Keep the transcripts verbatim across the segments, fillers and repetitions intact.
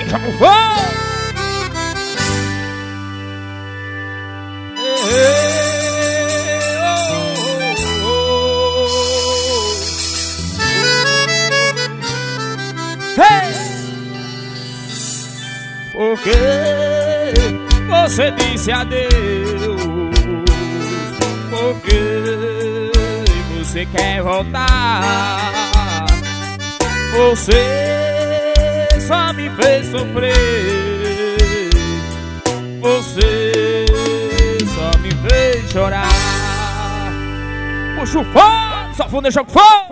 Joga o fogo! Porque você disse adeus? Porque você quer voltar? Você só me fez sofrer. Você só me fez chorar. Puxa o fogo, só fundo, deixa o fogo.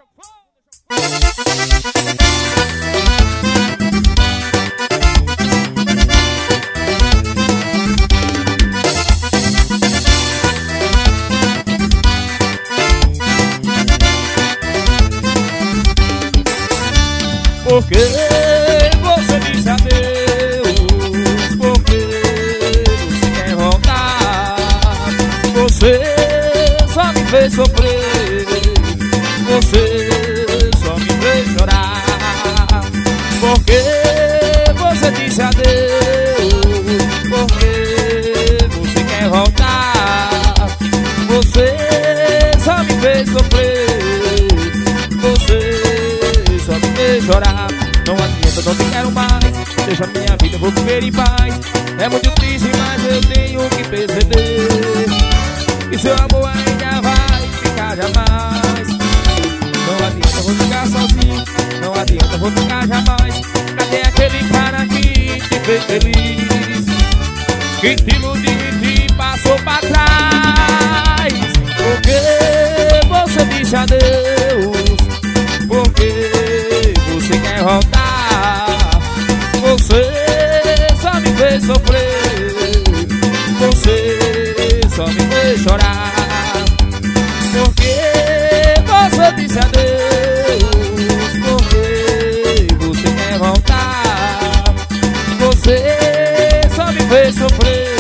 Porque você disse adeus? Porque você quer voltar? Você só me fez sofrer. Você só me fez chorar. Porque você disse adeus? Porque você quer voltar? Você só me fez sofrer. Você só me fez chorar. Não adianta, não te quero mais. Deixa minha vida, eu vou viver em paz. É muito triste, mas eu tenho que perceber que seu amor ainda vai ficar jamais. Não adianta, eu vou ficar sozinho. Não adianta, eu vou ficar jamais. Cadê aquele cara que te fez feliz? Que te iludiu e te passou pra trás? Porque você disse adeus? Porque você quer voltar? Você só me fez sofrer. Você só me fez chorar. Porque você disse adeus? Porque você quer voltar? Você só me fez sofrer.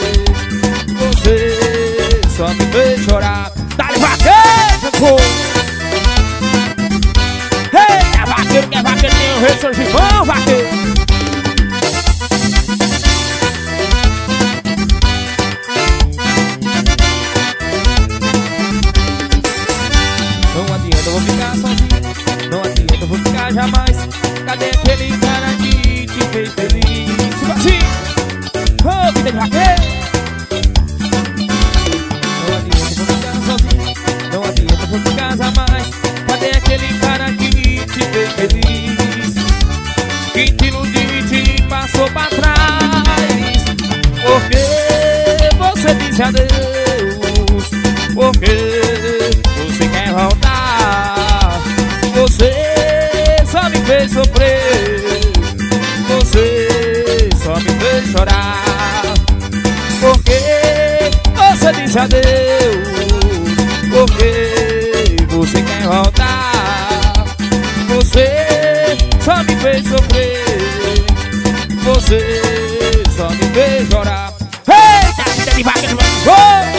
Você só me fez chorar. Dá-lhe vaqueiro, pô! Ei, vaqueiro que é vaqueiro, tem o ressurgimão, vaqueiro. Não adianta, eu vou ficar sozinho. Não adianta, eu vou ficar jamais. Cadê aquele cara que te fez feliz? Tipo assim, ô, vida de vaqueiro. Não adianta, eu vou ficar sozinho. Não adianta, eu vou ficar jamais. Cadê aquele cara que te fez feliz? Que te iludiu e te passou pra trás? Porque você disse adeus? Porque você quer voltar? Você só me fez sofrer. Você só me fez chorar. Porque você disse adeus? Porque você quer voltar? Você só me fez sofrer. Você só me fez chorar. Eita, vida de vaca,